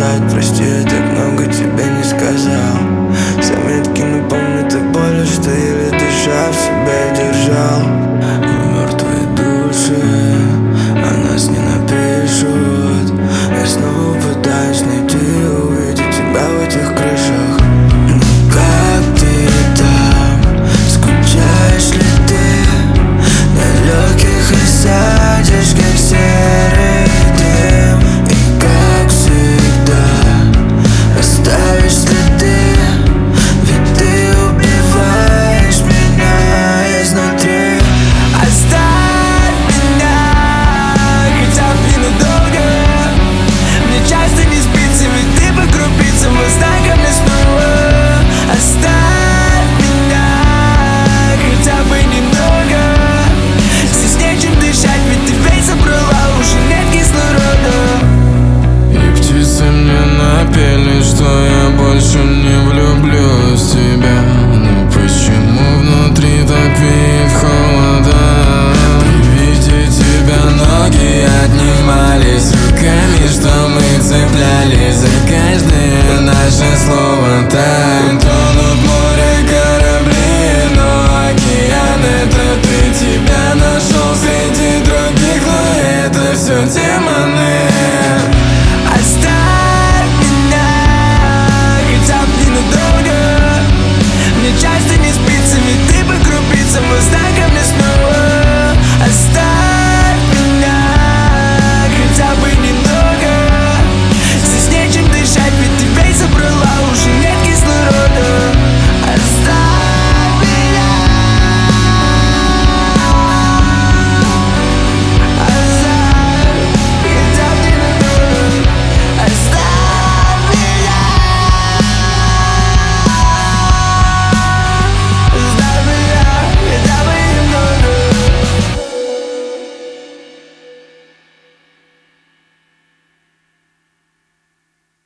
сказать прости, я так много тебе не сказал. Заметки напомнят о боли, что еле дыша в себя держал. Мы мертвые души, а нас не напишут. Я снова пытаюсь найти и увидеть тебя в этих крышах. Ну как ты там? Скучаешь ли ты? На легких и садишь, как серый дым. И как всегда оставишь следы, ведь ты убиваешь меня изнутри. Оставь меня хотя бы ненадолго. Мне часто не спится, ведь ты по крупицам воздай мне снова. Оставь меня хотя бы немного. Здесь нечем дышать, ведь ты весь забрала, уже нет кислорода. И птицы мне напели, что я больше не влюблюсь в тебя. Но почему внутри так веет холода? При виде тебя ноги отнимались руками, что мы цеплялись за каждое наше слово. Так тонут в море корабли, но океан — это ты. Тебя нашел среди других, но это все демоны.